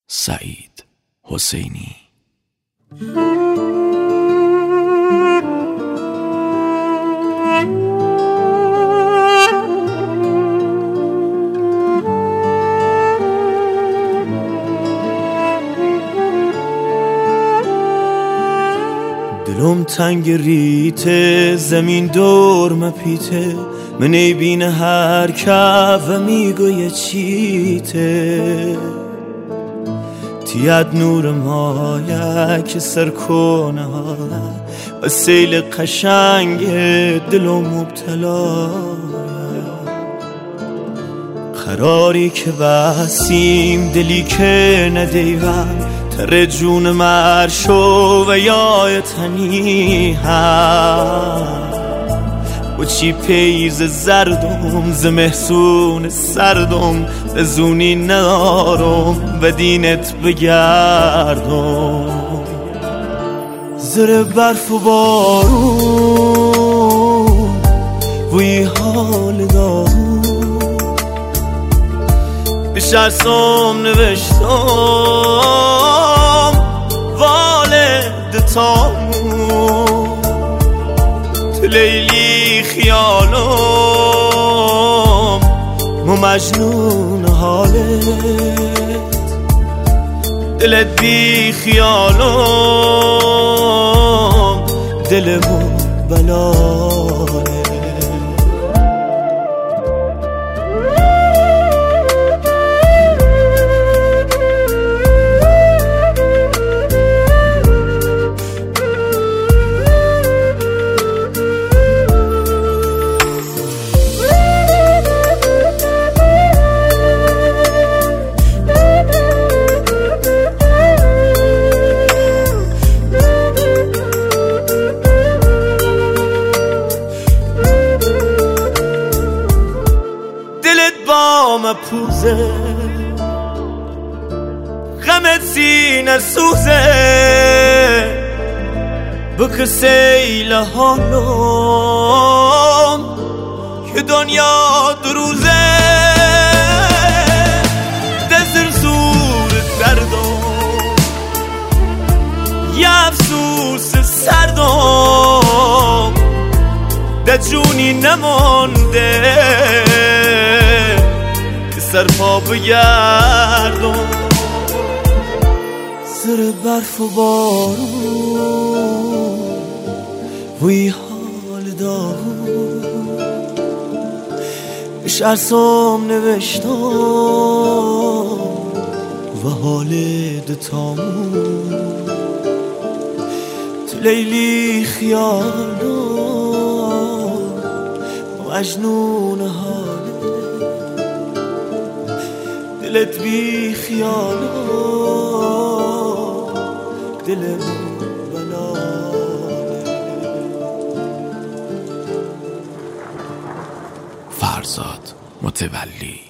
سعید حسینی. دلم تنگ ریته زمین دور مپیته من ای بین هر که و میگوی چیته تیاد نور مایه که سر کنه و سیل قشنگ دلم مبتلا قراری که بسیم دلی که ندیوم تر جون مرشو و یای تنی هم و چی پیز زردم ز محسون سردم به زونی ندارم و دینت بگردم زر برف و بارون وی حال دارم بیش از سم نوشتم والد تامون تو لیلی خیالم مو مجنون حالت دلت بی خیالم دلمو بلاله پوزه غمت سینه سوزه بک سیل حالم که دنیا دروزه دزر سور دردم یه افسوس سردم ده جونی نمانده سر پا بگردم زر برف و بارون وی حال دارم بیش از سم نوشتم و حال دتامون تو لیلی خیالم مجنون حالم دلت بی خیالم دلمو بلاله. فرزاد متولی.